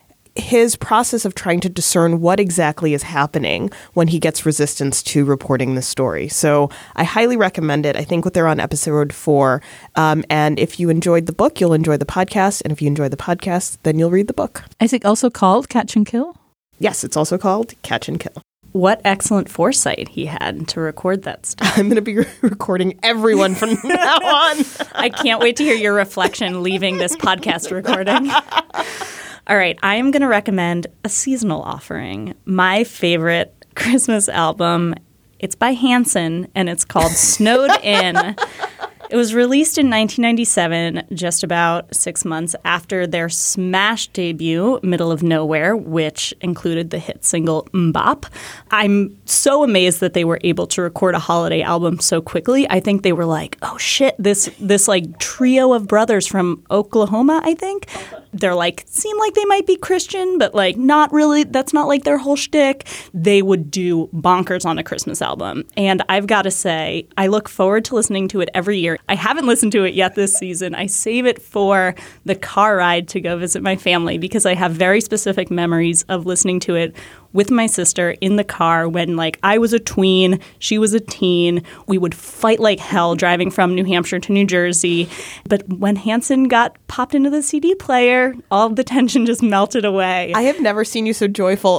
his process of trying to discern what exactly is happening when he gets resistance to reporting this story. So I highly recommend it. I think they're on episode four. Um, and if you enjoyed the book, you'll enjoy the podcast. And if you enjoy the podcast, then you'll read the book.
Is it also called Catch and Kill?
Yes, it's also called Catch and Kill.
What excellent foresight he had to record that stuff.
I'm going to be re- recording everyone from now on.
I can't wait to hear your reflection leaving this podcast recording. All right, I am going to recommend a seasonal offering. My favorite Christmas album. It's by Hanson, and it's called Snowed In. It was released in nineteen ninety-seven, just about six months after their smash debut, Middle of Nowhere, which included the hit single Mbop. I'm so amazed that they were able to record a holiday album so quickly. I think they were like, oh shit, this this like trio of brothers from Oklahoma, I think. They're like, seem like they might be Christian, but like not really. That's not like their whole shtick. They would do bonkers on a Christmas album. And I've got to say, I look forward to listening to it every year. I haven't listened to it yet this season. I save it for the car ride to go visit my family because I have very specific memories of listening to it with my sister in the car when, like, I was a tween, she was a teen. We would fight like hell driving from New Hampshire to New Jersey. But when Hanson got popped into the C D player, all the tension just melted away.
I have never seen you so joyful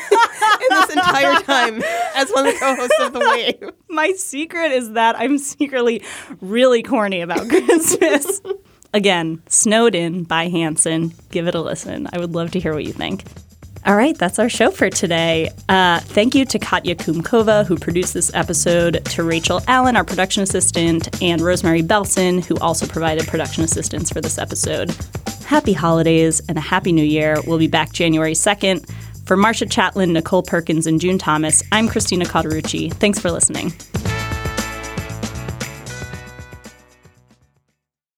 in this entire time as one of the co-hosts of The Wave.
My secret is that I'm secretly really corny about Christmas. Again, Snowed In by Hanson. Give it a listen. I would love to hear what you think. All right, that's our show for today. Uh, thank you to Katya Kumkova, who produced this episode, to Rachel Allen, our production assistant, and Rosemary Belson, who also provided production assistance for this episode. Happy holidays and a happy new year. We'll be back January second For Marcia Chatlin, Nicole Perkins, and June Thomas, I'm Christina Cauterucci. Thanks for listening.